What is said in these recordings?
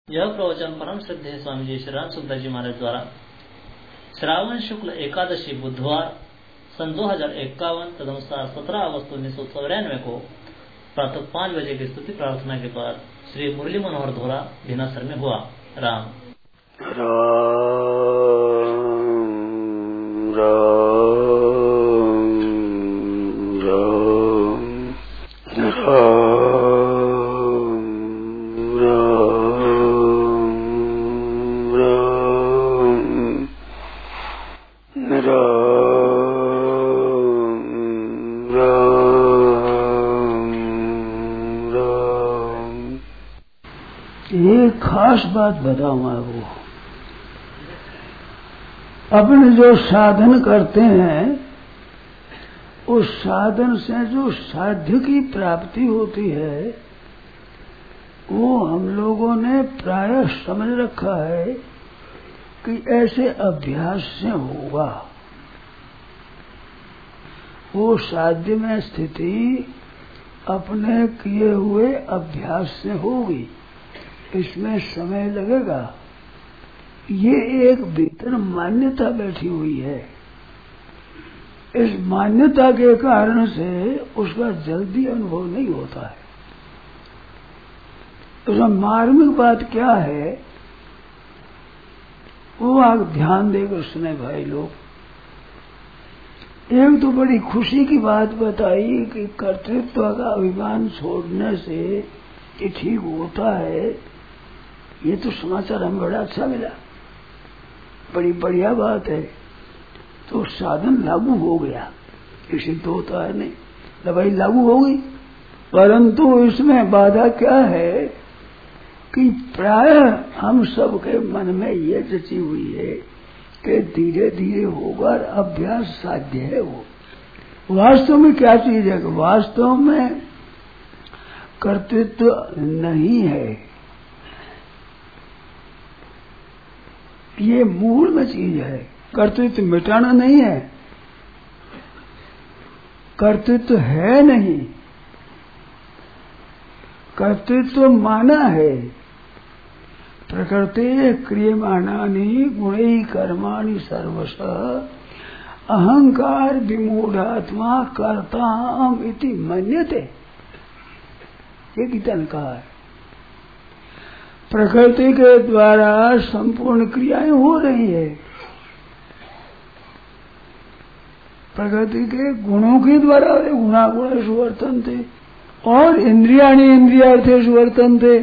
यह प्रवचन परम श्रद्धेय स्वामी जी श्री राम सुखदास जी महाराज द्वारा श्रावण शुक्ल एकादशी बुधवार सन 2051 तदनुसार 17 अगस्त 1994 को प्रातः 5 बजे की स्तुति प्रार्थना के बाद श्री मुरली मनोहर धोरा भिनासर में हुआ। राम एक खास बात बताऊं आपको। अपने जो साधन करते हैं उस साधन से जो साध्य की प्राप्ति होती है वो हम लोगों ने प्रायः समझ रखा है कि ऐसे अभ्यास से होगा। वो साध्य में स्थिति अपने किए हुए अभ्यास से होगी, इसमें समय लगेगा। ये एक भीतर मान्यता बैठी हुई है। इस मान्यता के कारण से उसका जल्दी अनुभव नहीं होता है। उसमें मार्मिक बात क्या है वो आप ध्यान देकर सुने भाई लोग। एक तो बड़ी खुशी की बात बताई कि कर्तृत्व का अभिमान छोड़ने से ये ठीक होता है। ये तो समाचार हमें बड़ा अच्छा मिला, बड़ी बढ़िया बात है। तो साधन लागू हो गया, ये सिद्ध होता है नहीं, दवाई लागू हो गई। परंतु इसमें बाधा क्या है कि प्रायः हम सबके मन में ये रची हुई है कि धीरे धीरे होगा, अभ्यास साध्य है। वो वास्तव में क्या चीज है कि वास्तव में कर्तृत्व नहीं है। ये मूल में चीज है। कर्तृत्व मिटाना नहीं है, कर्तृत्व है नहीं, कर्तृत्व माना है। प्रकृति क्रियमाणानि गुणैः कर्माणि सर्वशः अहंकार विमूढ़ात्मा कर्ताहम् इति मन्यते। ये गीता ने कहा है। प्रकृति के द्वारा संपूर्ण क्रियाएं हो रही है, प्रकृति के गुणों के द्वारा गुणा गुणेषु वर्तन्ते और इंद्रियाणि इंद्रियार्थेषु वर्तन्ते।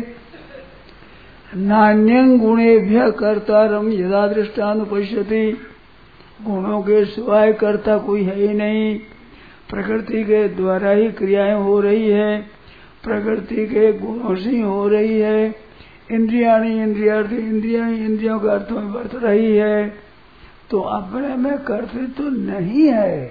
नान्यं गुणेभ्यः कर्तारं यदा दृष्टानुपश्यति। गुणों के सिवाय कर्ता कोई है ही नहीं। प्रकृति के द्वारा ही क्रियाएं हो रही है, प्रकृति के गुणों से हो रही है। इंद्रियाणि इंद्रियार्थी, इंद्रियां इंद्रियों के अर्थ में बरत रही है। तो अपने में कर्तृत्व नहीं है।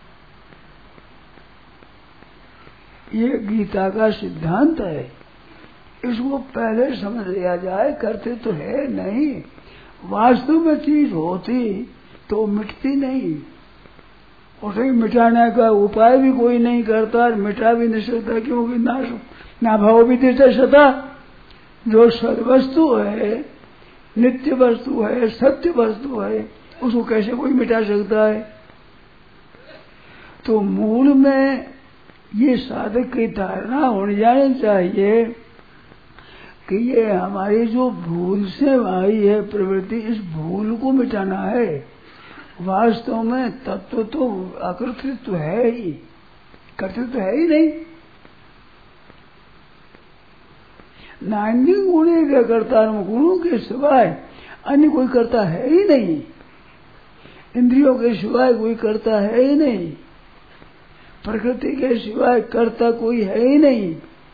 ये गीता का सिद्धांत है। इसको पहले समझ लिया जाए। कर्तृत्व है नहीं। वास्तव में चीज होती तो मिटती नहीं। उसे मिटाने का उपाय भी कोई नहीं करता और मिटा भी नहीं सकता, क्योंकि ना भाव भी दे सकता। जो सद्वस्तु है, नित्य वस्तु है, सत्य वस्तु है, उसको कैसे कोई मिटा सकता है। तो मूल में ये साधक की धारणा होनी जानी चाहिए कि ये हमारी जो भूल से आई है प्रवृत्ति, इस भूल को मिटाना है। वास्तव में तत्व तो अकर्तृत्व है ही, कर्तृत्व है ही नहीं। नान्य गुणे के कर्ता, गुणों के सिवाय अन्य कोई करता है ही नहीं। इंद्रियों के सिवाय कोई करता है ही नहीं। प्रकृति के सिवाय कर्ता कोई है ही नहीं।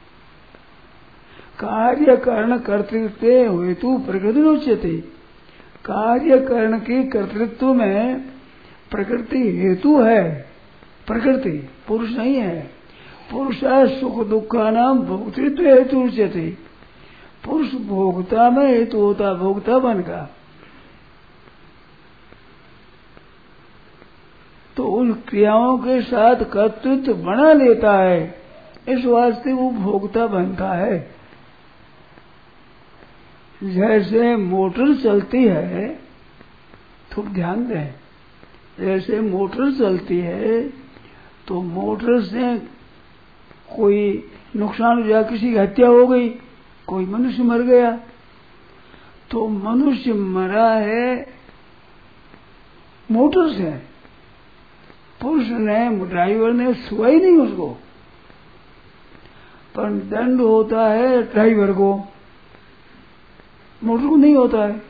कार्य करण कर्तृत्व हेतु प्रकृति उच्यते। कार्य करण के कर्तृत्व में प्रकृति हेतु है। प्रकृति पुरुष नहीं है। पुरुषा सुख दुखानां भोक्तृत्व हेतु उच्यते। पुरुष भोक्ता में हेतु होता, भोक्ता बन का। तो उन क्रियाओं के साथ कर्तृत्व बना लेता है, इस वास्ते वो भोक्ता बनता है। जैसे मोटर चलती है, थोड़ा ध्यान दें, जैसे मोटर चलती है तो मोटर से कोई नुकसान हो जाए, किसी की हत्या हो गई, कोई मनुष्य मर गया, तो मनुष्य मरा है मोटर से, पुरुष ने, ड्राइवर ने छुआ ही नहीं उसको, पर दंड होता है ड्राइवर को, मोटर को नहीं होता है।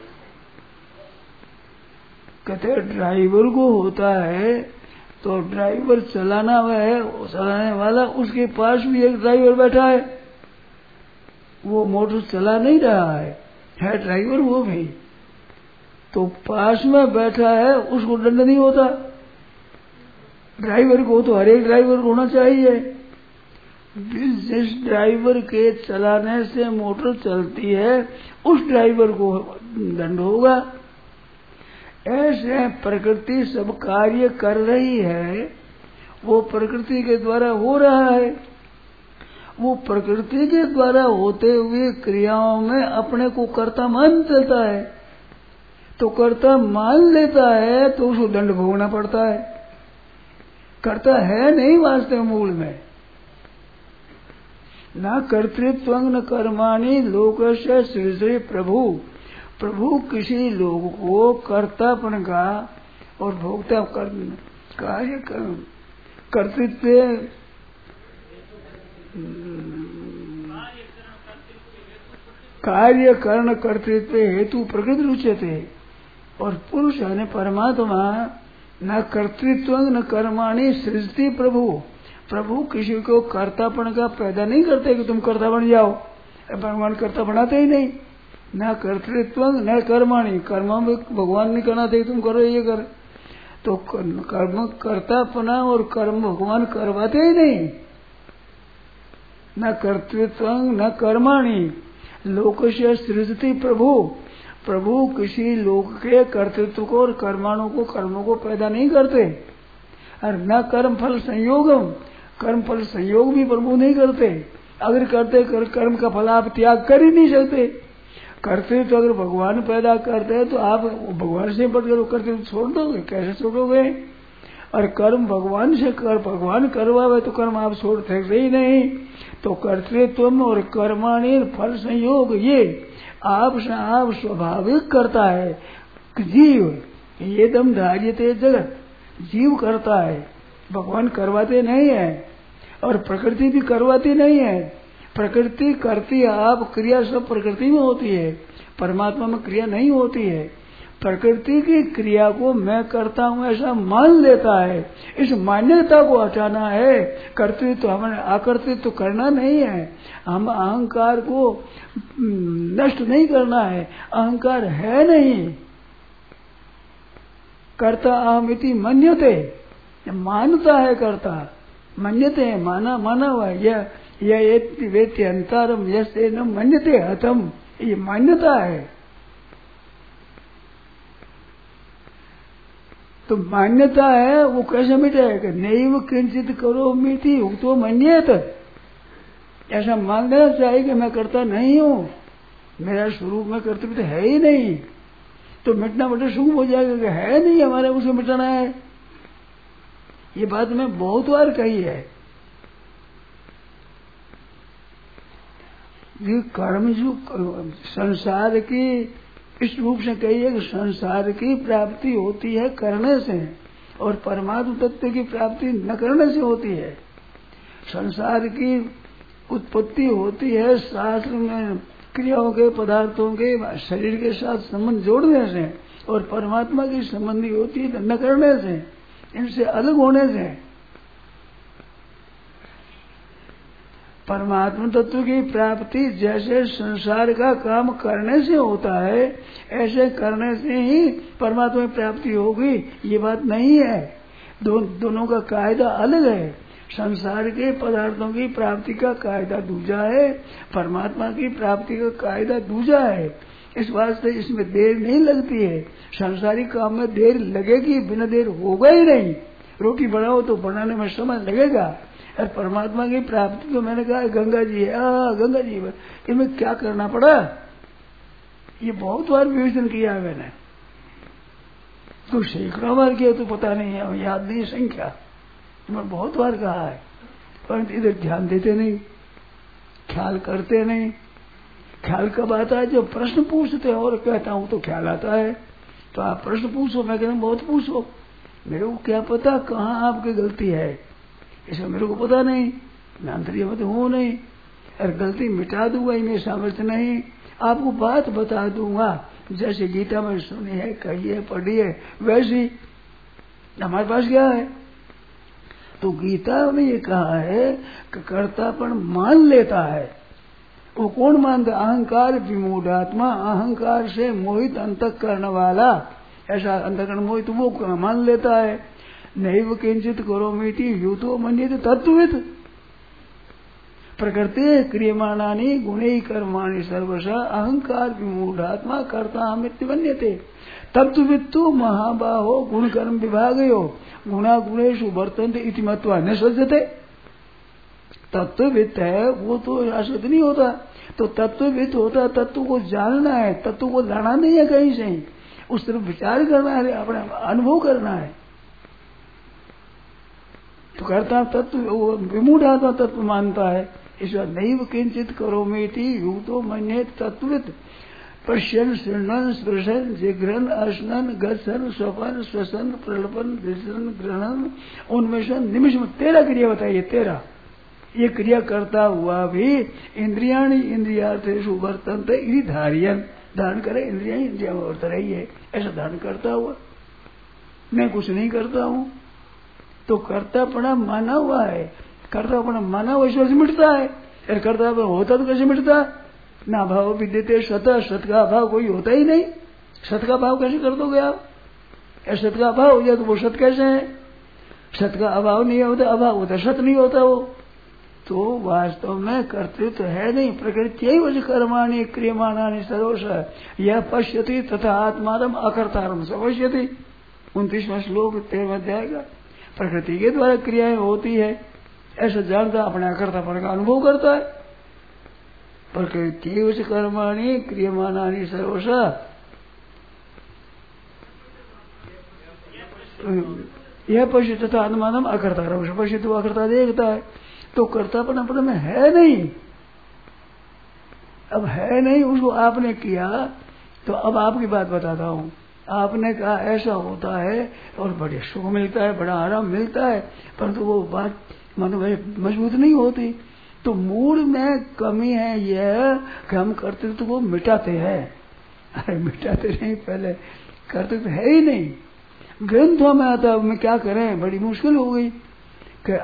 कहते ड्राइवर को होता है, तो ड्राइवर चलाना है, चलाने वाला, उसके पास भी एक ड्राइवर बैठा है, वो मोटर चला नहीं रहा है ड्राइवर वो भी, तो पास में बैठा है, उसको दंड नहीं होता। ड्राइवर को तो हर एक ड्राइवर को होना चाहिए। जिस ड्राइवर के चलाने से मोटर चलती है उस ड्राइवर को दंड होगा। ऐसे प्रकृति सब कार्य कर रही है, वो प्रकृति के द्वारा हो रहा है, वो प्रकृति के द्वारा होते हुए क्रियाओं में अपने को कर्ता मान लेता है, तो कर्ता मान लेता है तो उसको दंड भोगना पड़ता है। कर्ता है नहीं वास्तव मूल में, न कर्तृत्व न कर्माणि लोकस्य सृजते प्रभु। प्रभु किसी लोग को कर्तापन का और भोक्ता कार्य कर्तृत्व कार्य कर्ण कर्तृत्व हेतु प्रकृति रुच्यते। और पुरुष यानी परमात्मा न कर्तृत्व न कर्माणि सृजति प्रभु। प्रभु किसी को कर्तापन का पैदा नहीं करते कि तुम कर्ता बन जाओ, भगवान कर्ता बनाते ही नहीं। न कर्तृत्व न कर्माणि, कर्म में भगवान नहीं करना थे तुम करो ये कर, तो कर्म कर्तापना और कर्म भगवान करवाते ही नहीं। न कर्तृत्व न कर्माणि लोकस्य सृजति प्रभु। प्रभु किसी लोक के कर्तृत्व को और कर्माणु को, कर्मों को पैदा नहीं करते। और न कर्म फल संयोगम, कर्म फल संयोग भी प्रभु नहीं करते। अगर करते कर्म का फल आप त्याग कर ही नहीं सकते। करते तो अगर भगवान पैदा करते हैं तो आप भगवान से बढ़कर करते छोड़ दोगे, कैसे छोड़ोगे? और कर्म भगवान से भगवान करवावे तो कर्म आप छोड़ सकते ही नहीं। तो कर्तृत्व और कर्माणि फल संयोग ये आप स्वाभाविक करता है जीव। ये दम धार्यते जगत, जीव करता है, भगवान करवाते नहीं है और प्रकृति भी करवाती नहीं है। प्रकृति करती है, आप क्रिया सब प्रकृति में होती है, परमात्मा में क्रिया नहीं होती है। प्रकृति की क्रिया को मैं करता हूँ ऐसा मान लेता है। इस मान्यता को हटाना है। कर्तृत्व तो हमें आकर्तृत्व तो करना नहीं है, हम अहंकार को नष्ट नहीं करना है। अहंकार है नहीं, कर्ता अहमिति मन्यते, मानता है कर्ता, मन्यते है, माना हुआ है। यह वेत्य अंतरम यसे न मन्यते हतम, ये मान्यता है। तो मान्यता है वो कैसे मिटेगा? नैव किंचित करो मिति उक्तो मन्येत, ऐसा मान लेना चाहिए कि मैं करता नहीं हूँ, मेरा स्वरूप में कर्तव्य है ही नहीं, तो मिटना बटे शुभ हो जाएगा कि है नहीं हमारे, उसे मिटाना है। ये बात मैं बहुत बार कही है। ये कर्म जो संसार की इस रूप से कही है कि संसार की प्राप्ति होती है करने से और परमात्म तत्व की प्राप्ति न करने से होती है। संसार की उत्पत्ति होती है शास्त्र में क्रियाओं के, पदार्थों के, शरीर के साथ संबंध जोड़ने से, और परमात्मा की संबंधी होती है न करने से, इनसे अलग होने से। परमात्मा तत्व की प्राप्ति जैसे संसार का काम करने से होता है, ऐसे करने से ही परमात्मा की प्राप्ति होगी, ये बात नहीं है। दोनों का कायदा अलग है। संसार के पदार्थों की प्राप्ति का कायदा दूजा है, परमात्मा की प्राप्ति का कायदा दूजा है। इस वास्ते इसमें देर नहीं लगती है। संसारी काम में देर लगेगी, बिना देर होगा ही नहीं। रोटी बनाओ तो बनाने में समय लगेगा, और परमात्मा की प्राप्ति तो मैंने कहा गंगा जी है, गंगा जी, इनमें क्या करना पड़ा? ये बहुत बार विवेचन किया है मैंने, तो सैकड़ों बार किया तो पता नहीं है, याद नहीं संख्या, मैं बहुत बार कहा है, परंतु इधर ध्यान देते नहीं, ख्याल करते नहीं। ख्याल कब आता है? जब प्रश्न पूछते हो और कहता हूं तो ख्याल आता है। तो आप प्रश्न पूछो, मैं कहता हूं बहुत पूछो, मेरे को क्या पता कहाँ आपकी गलती है, ऐसा मेरे को पता नहीं, मैं अंतर्य मत हूं नहीं, और गलती मिटा दूंगा इनमें सामर्थ्य नहीं, आपको बात बता दूंगा, जैसे गीता में सुनी है, कही है, पढ़ी है, वैसी हमारे पास क्या है। तो गीता में ये कहा है कि कर्तापन मान लेता है, वो कौन मानता? अहंकार विमूढ़ात्मा, अहंकार से मोहित अंतःकरण वाला, ऐसा अंतःकरण मोहित वो मान लेता है। नैव किंचित करोमीति यूतो मन्यते तत्त्ववित्, प्रकृते क्रियमाणानि गुणैः कर्माणि सर्वशः अहंकार विमूढ़ात्मा कर्ताहमिति मन्यते तत्त्ववित्तु महाबाहो गुण कर्म विभागयो गुणा गुणेषु वर्तन्ते इति मत्वा न सज्जते। तत्ववित्त है वो तो शाश्वत नहीं होता, तो तत्ववित्त होता, तत्व को जानना है, तत्व को लाना नहीं है कहीं से, उस तरफ विचार करना है, अपना अनुभव करना है। तो करता तत्व विमूढ़ आत्मा तत्व मानता है, इसलिए नैव किंचित करोमीति यूतो मन्येत तत्त्ववित् पश्यन् शृण्वन् स्पृशन् जिघ्रन् अश्नन् गच्छन् स्वपन् श्वसन् प्रलपन् विसरन् ग्रहणन् उन्मेषन् निमिषम्। 13 क्रिया बताइए, 13 ये क्रिया करता हुआ भी इंद्रियाणि इंद्रियार्थेषु वर्तन्ते इति धारयन्, धारण करे इंद्रिया इंद्रिया में वर्त रही है, ऐसा धारण करता हुआ। मैं कुछ नहीं करता हूँ, तो कर्तापना माना हुआ है, कर्तापना माना हुआ ईश्वर से मिटता है, अरे कर्तापना होता तो कैसे मिटता? ना भाव विद्यते सतः, सत का अभाव कोई होता ही नहीं, सत का भाव कैसे कर दोगे आप? सत का अभाव हो जाए तो वो सत कैसे है? सत का अभाव नहीं होता, अभाव होता सत नहीं होता वो, तो वास्तव में कर्तृत्व है नहीं। प्रकृति कर्माणि क्रियमाणानि सर्वशः यह पश्यति तथा आत्मारम अकर्तारम स पश्यति। 29वां श्लोक 13वां अध्याय का। प्रकृति के द्वारा क्रियाएं होती है ऐसा जानता, अपने अकर्तापन का अनुभव करता है। प्रकृति कर्माणि क्रियमाणानि सर्वशः यह पश्य तथा आत्मानम अकर्तारम स पश्यति, अकर्ता देखता है। तो कर्तापन अपने में है नहीं, अब है नहीं, उसको आपने किया। तो अब आपकी बात बताता हूँ, आपने कहा ऐसा होता है और बड़े सुख मिलता है, बड़ा आराम मिलता है, परंतु वो बात मतलब मजबूत नहीं होती। तो मूड में कमी है यह कि हम कर्तृत्व को मिटाते हैं। अरे मिटाते नहीं, पहले कर्तृत्व है ही नहीं, ग्रंथों में आता, में क्या करें, बड़ी मुश्किल हो गई कि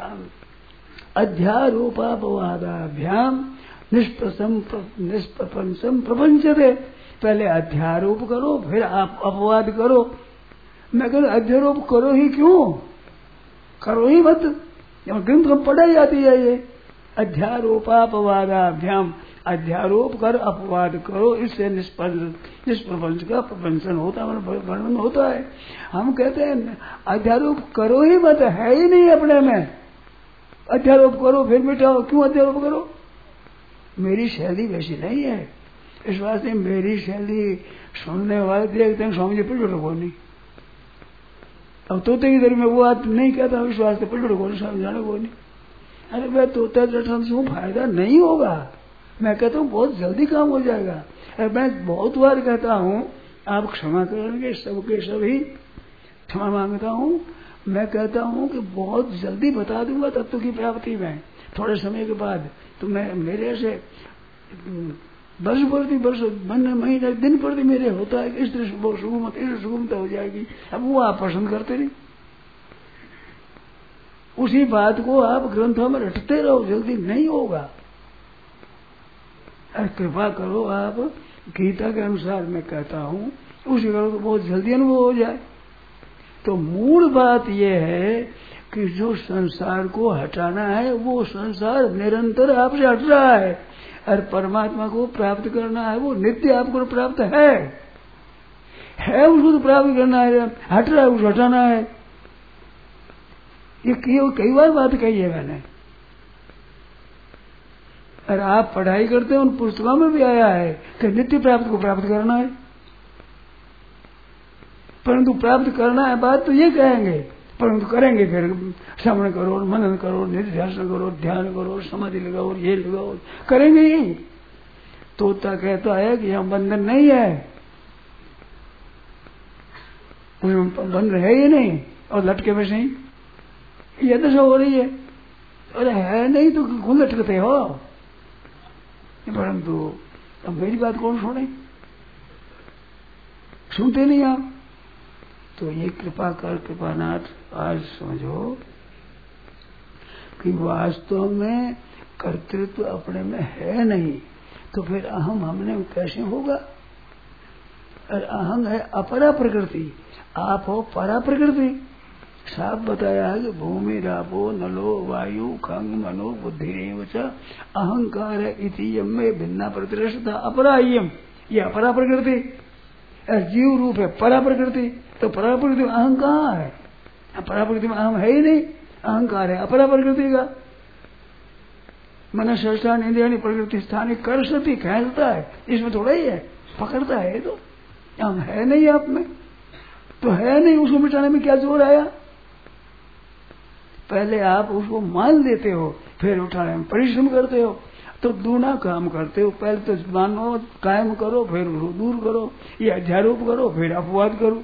अध्यारोपापवादाभ्याम निष्प्रपंचम प्रपंचते। पहले अध्यारोप करो फिर आप अपवाद करो। मैं कहूँ अध्यारोप करो ही क्यों, करो ही मत, ग्रंथ में पढ़ाई जाती है ये अध्यारोपापवादाभ्याम, अध्यारोप कर अपवाद करो, इससे निष्प्रपंच का प्रपंचन होता है, वर्णन होता है। हम कहते हैं अध्यारोप करो ही मत, है ही नहीं अपने में, अध्यारोप करो फिर मिटाओ। क्यों अध्यारोप करो? मेरी शैली वैसी नहीं है, इस वास्ते मेरी शैली सुनने वाले देखते हैं स्वामी जी पलटो को नहीं। अब तोते की तरह मैं वो बात नहीं कहता हूँ, इस वास्ते पलटो को नहीं, स्वामी जाने को नहीं। अरे मैं तोता दर्शन से फायदा नहीं होगा, मैं कहता हूँ बहुत जल्दी काम हो जाएगा। अरे मैं बहुत बार कहता हूँ, आप क्षमा करेंगे, सबके सभी क्षमा मांगता हूँ। मैं कहता हूँ कि बहुत जल्दी बता दूंगा तत्व की प्राप्ति में, थोड़े समय के बाद। तो मैं मेरे से वर्ष प्रति वर्ष, महीने दिन प्रति मेरे होता है इस तरह सुगमता, इस सुगमता हो जाएगी। अब वो आप पसंद करते नहीं, उसी बात को आप ग्रंथों में रटते रहो, जल्दी नहीं होगा। कृपा करो आप गीता के अनुसार मैं कहता हूँ उसी करो तो बहुत जल्दी अनुभव हो जाए। तो मूल बात यह है कि जो संसार को हटाना है वो संसार निरंतर आपसे हट रहा है, और परमात्मा को प्राप्त करना है वो नित्य आपको प्राप्त है उसको तो प्राप्त करना है, हट रहा है उसको हटाना है। ये कई बार बात कही है मैंने। और आप पढ़ाई करते हो, उन पुस्तकों में भी आया है कि नित्य प्राप्त को प्राप्त करना है, परंतु प्राप्त करना है बात तो ये कहेंगे, परंतु करेंगे फिर श्रवण करो, मनन करो, निध्यासन करो, ध्यान करो, समाधि लगाओ, ये लगाओ, करेंगे ही। तोता कहता है कि यहाँ बंधन नहीं है, बंधन है ही नहीं, और लटके में नहीं, ये दशा हो रही है। अरे है नहीं तो क्यों लटकते हो? परंतु अब मेरी बात कौन सुने, सुनते नहीं आप। तो ये कृपा कर कृपानाथ आज समझो कि वास्तव में कर्तृत्व अपने में है नहीं, तो फिर अहम हमने कैसे होगा? और अहम है अपरा प्रकृति, आप हो परा प्रकृति। साफ बताया है कि भूमि रापो नलो वायु खंग मनो बुद्धि अहंकार इति यम भिन्ना प्रतिरक्षता अपरायम, ये अपरा प्रकृति। जीव रूप है परा प्रकृति, तो परा प्रकृति में अहं कहाँ है? परा प्रकृति में अहम है ही नहीं, अहंकार है अपरा प्रकृति का। मन संस्थान इंद्रियाणी प्रकृति स्थानिक कर सती खेलता है, इसमें थोड़ा ही है, पकड़ता है, तो अहम है नहीं आप में, तो है नहीं, उसको मिटाने में क्या जोर आया? पहले आप उसको मान लेते हो, फिर उठाने में परिश्रम करते हो, तो दूना काम करते हो। पहले तो मानो कायम करो, फिर उसको दूर करो, या अध्यारोप करो, फिर अपवाद करो,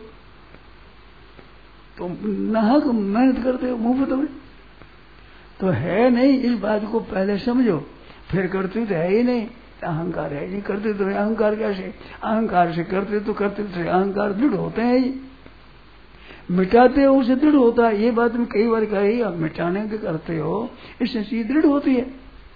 तो नाहक मेहनत करते हो मुफ्त में। तो है नहीं, इस बात को पहले समझो, फिर करते तो है ही नहीं, अहंकार है नहीं, करते तो अहंकार कैसे? अहंकार से करते तो करते तो अहंकार दृढ़ होते हैं ही, मिटाते हो उसे दृढ़ होता है। ये बात मैं कई बार कही, आप मिटाने के करते हो, इससे चीज दृढ़ होती है।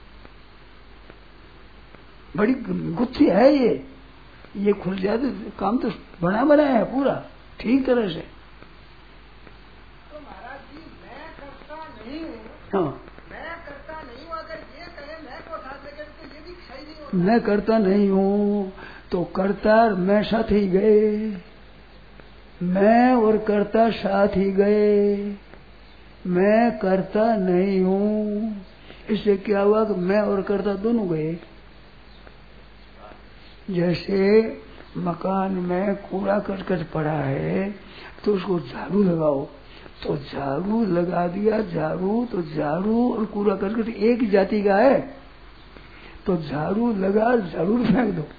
बड़ी गुत्थी है ये खुल जाए तो काम तो बना बनाया है पूरा ठीक तरह से। तो महाराज जी मैं करता नहीं हूँ, हाँ, मैं करता नहीं हूँ, अगर ये कहे मैं को उठा सके तो ये भी सही नहीं होता। मैं करता नहीं हूँ तो करता मैं साथ ही गए, मैं और करता साथ ही गए, मैं करता नहीं हूँ, इससे क्या हुआ कि मैं और करता दोनों गए। जैसे मकान में कूड़ा करकट पड़ा है तो उसको झाड़ू लगाओ, तो झाड़ू लगा दिया, झाड़ू तो झाड़ू और कूड़ा करकट एक ही जाति का है, तो झाड़ू लगा, झाड़ू फेंक दो,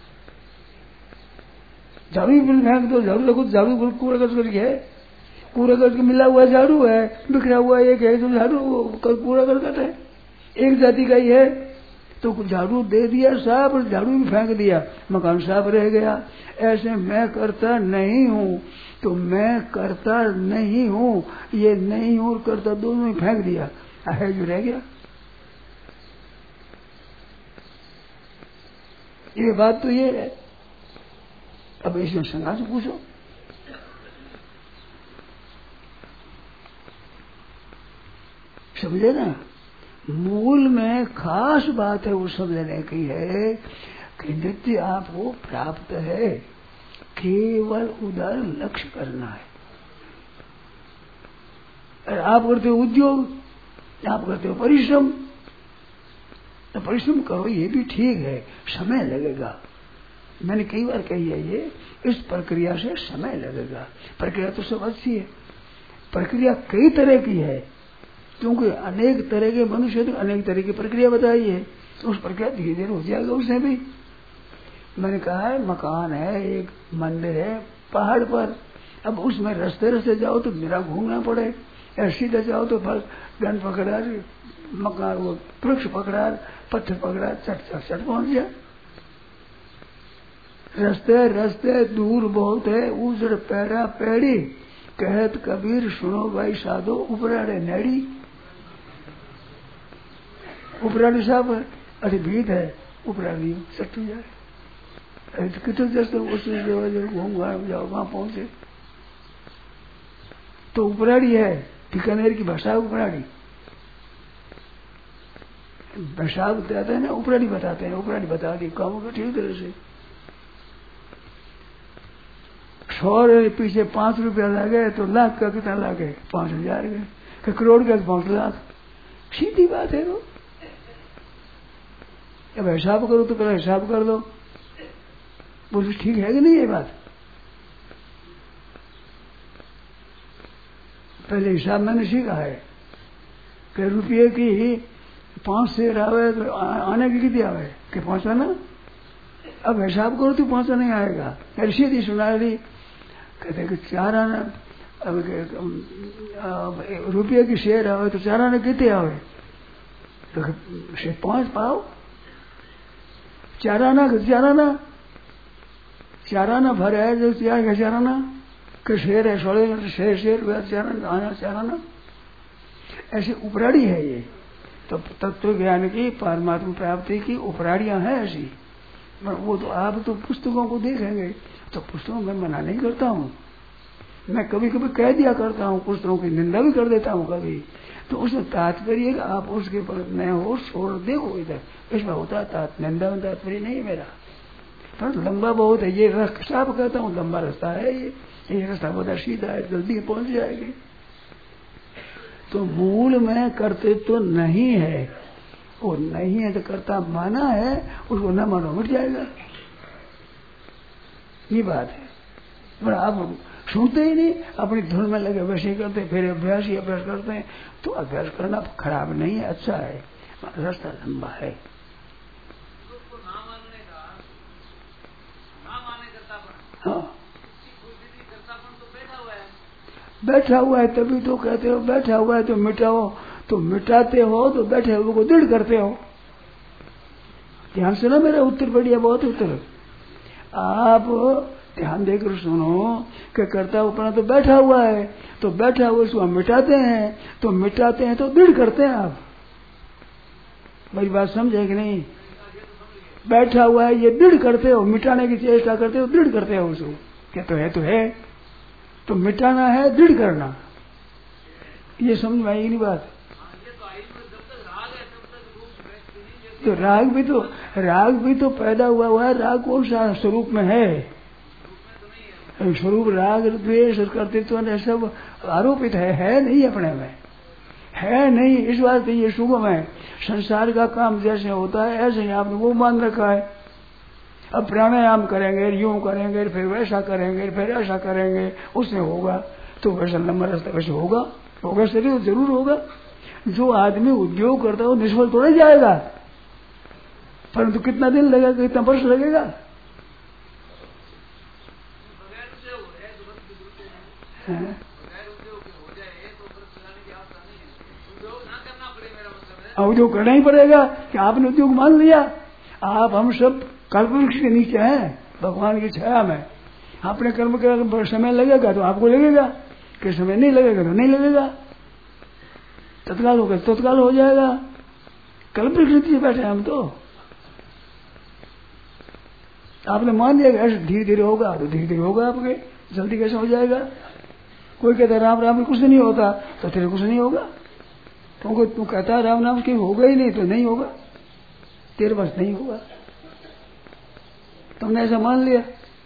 झाड़ू भी फेंक दो, झाड़ू लगो, झाड़ू कूड़ा करकट है, कूड़ा करकट मिला हुआ झाड़ू है, बिखरा हुआ एक है, तो झाड़ू कूड़ा करकट है, एक जाति का ही है। तो झाड़ू दे दिया साफ और झाड़ू भी फेंक दिया, मकान साफ रह गया। ऐसे मैं करता नहीं हूँ, तो मैं करता नहीं हूँ, ये नहीं हूँ और करता दोनों ही फेंक दिया, है जो रह गया। ये बात तो ये है। अब इसमें शंका से पूछो, समझे ना? मूल में खास बात है वो समझने की है कि नित्य आपको प्राप्त है, केवल उधर लक्ष्य करना है। और आप करते हो उद्योग, आप करते हो परिश्रम, तो परिश्रम करो, ये भी ठीक है, समय लगेगा। मैंने कई बार कही है ये, इस प्रक्रिया से समय लगेगा। प्रक्रिया तो सब अच्छी है, प्रक्रिया कई तरह की है, क्योंकि अनेक तरह के मनुष्य तो अनेक तरह की प्रक्रिया बताई है, तो उस प्रक्रिया धीरे धीरे हो जाएगा उसमें भी। मैंने कहा है मकान है, एक मंदिर है पहाड़ पर, अब उसमें रास्ते रास्ते जाओ तो मेरा घूमना पड़े, या सीधा जाओ तो बस डंड पकड़ा, मकान वो वृक्ष पकड़ा, पत्थर पकड़ा, चट चट चट पहुंच गया। रास्ते रास्ते दूर बहुत है, उजड़ पैरा पैड़ी, कहत कबीर सुनो भाई साधो, उपराड़े नैड़ी। उपराड़ी साहब अरे भीत है, उपराड़ी सट जाए, अरे तो कितने जैसे उस घूम जाओ वहां पहुंचे तो उपराड़ी है, बीकानेर की भाषा उपराड़ी, भाषा बताते हैं ना, उपराड़ी बताते हैं, उपराड़ी बता दी काम को ठीक तरह से। 100 पीछे 5 रुपया लगे तो लाख का कितना लगे, 5000 गए, करोड़ का 5 लाख, सीधी बात है वो। अब हिसाब करो तो पहले हिसाब कर दो, बोलो ठीक है कि नहीं ये बात? पहले हिसाब मैंने सीखा है कि रुपये की 5 शेर आवे तो आने की कितनी आवे कि 5 आना। अब हिसाब करो तो 5 नहीं आएगा। सीधी सुना दी कहते कि 4 आना। अब रुपये की शेर आवे तो 4 आने कितने आवे तो 5 पाओ। 4 आना कि 4 आना, 4 आना भर है जो 4 आना कि शेर है 16 शेर 4 आना। ऐसे उपराड़ी है ये। तो तत्व ज्ञान की परमात्मा प्राप्ति की उपराड़ियां हैं ऐसी। पर वो तो आप तो पुस्तकों को देखेंगे तो पुस्तकों में मना नहीं करता हूँ, मैं कभी कभी कह दिया करता हूँ, पुस्तकों की निंदा भी कर देता हूँ कभी। तो उसमें तात्पर्य आप उसके पर न हो छोड़ देखो इधर, इसमें होता निंदा में तात्पर्य नहीं मेरा। पर लंबा बहुत है ये रास्ता, साफ कहता हूँ लंबा रास्ता है ये रास्ता बहुत सीधा है, जल्दी पहुंच जाएगी। तो मूल में कर्तृत्व तो नहीं है, वो नहीं है तो कर्ता माना है, उसको न मानो मिट जाएगा, ये बात है। पर आप सुनते ही नहीं, अपनी धुन में लगे वैसे करते, फिर अभ्यास ही अभ्यास करते हैं। तो अभ्यास करना खराब नहीं है, अच्छा है, रास्ता लंबा है। हाँ बैठा हुआ है तभी तो कहते हो बैठा हुआ है तो मिटाओ, तो मिटाते हो तो बैठे हुए को दृढ़ करते हो। ध्यान से ना मेरा उत्तर बढ़िया बहुत उत्तर। आप ध्यान देकर सुनो कि कर्ता अपना तो बैठा हुआ है, तो बैठा हुआ उसको हम मिटाते हैं, तो मिटाते हैं तो दृढ़ करते हैं। आप मेरी बात समझे कि नहीं? बैठा हुआ है ये दृढ़ करते हो, मिटाने की चेष्टा करते हो, दृढ़ करते हो उसको। क्या तो है तो मिटाना है, दृढ़ करना, ये समझ में आएगी नहीं बात? तो राग भी तो पैदा हुआ है, राग कौन सा स्वरूप में है? स्वरूप राग द्वेष कर्तृत्व सब आरोपित है नहीं अपने में, है नहीं। इस बात ये सुगम है, संसार का काम जैसे होता है ऐसे ही आपने वो मान रखा है। अब प्राणायाम करेंगे, यूं करेंगे, फिर वैसा करेंगे, फिर ऐसा करेंगे, उससे होगा। तो वैसा लंबा रास्ता वैसे होगा शरीर जरूर होगा। जो आदमी उद्योग करता है वो निष्फल तो नहीं जाएगा, परंतु कितना दिन लगेगा, कितना वर्ष लगेगा? उद्योग करना ही पड़ेगा कि आपने उद्योग मान लिया। आप हम सब कल्पवृक्ष के नीचे हैं, भगवान की छाया में। आपने कर्म का समय लगेगा तो आपको लगेगा, कि समय नहीं लगेगा तो नहीं लगेगा। तत्काल होगा तत्काल हो जाएगा। कल्पवृक्ष नीचे बैठे हम तो। आपने मान लिया ऐसे धीरे धीरे होगा तो धीरे धीरे होगा, आपके जल्दी कैसे हो जाएगा? कोई कहता राम राम कुछ नहीं होता तो तेरे कुछ नहीं होगा, क्योंकि तू कहता राम नाम की होगा ही नहीं तो नहीं होगा, तेरे पास नहीं होगा। तुमने ऐसा मान लिया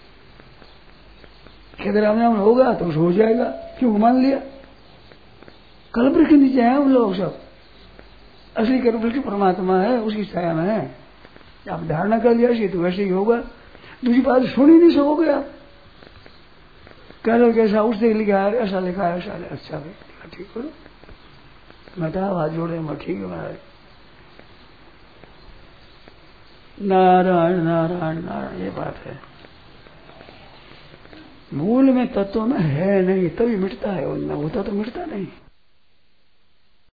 कि राम नाम होगा तो हो जाएगा, क्यों मान लिया? कल्पवृक्ष के नीचे है हम लोग सब। असली कल्पवृक्ष परमात्मा है, उसकी छाया में है। आप धारणा कर लिया ऐसी तो वैसे ही होगा। दूसरी बात सुन ही नहीं सकोगे आप। कह लो कैसा उसने लिखा है, ऐसा लिखा है, ऐसा अच्छा है, ठीक करो, मैं तो हाथ जोड़े मैं ठीक है महाराज। नारायण नारायण नारायण, ये बात है। मूल में तत्व में है नहीं, तभी मिटता है, उनमें होता तो मिटता नहीं।